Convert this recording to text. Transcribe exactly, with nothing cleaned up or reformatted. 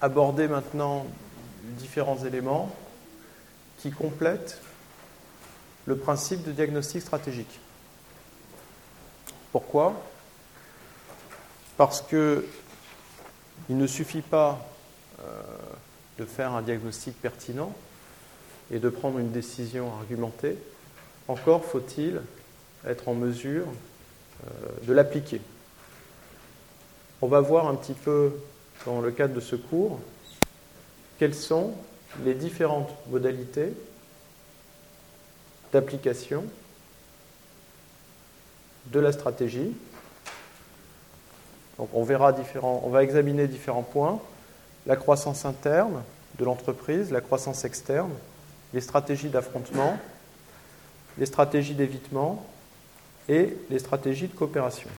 aborder maintenant différents éléments qui complètent le principe de diagnostic stratégique. Pourquoi ? Parce que il ne suffit pas euh, de faire un diagnostic pertinent et de prendre une décision argumentée. Encore faut-il être en mesure euh, de l'appliquer. On va voir un petit peu, dans le cadre de ce cours, quelles sont les différentes modalités d'application de la stratégie. Donc on verra différents, on va examiner différents points, la croissance interne de l'entreprise, la croissance externe, les stratégies d'affrontement, les stratégies d'évitement et les stratégies de coopération.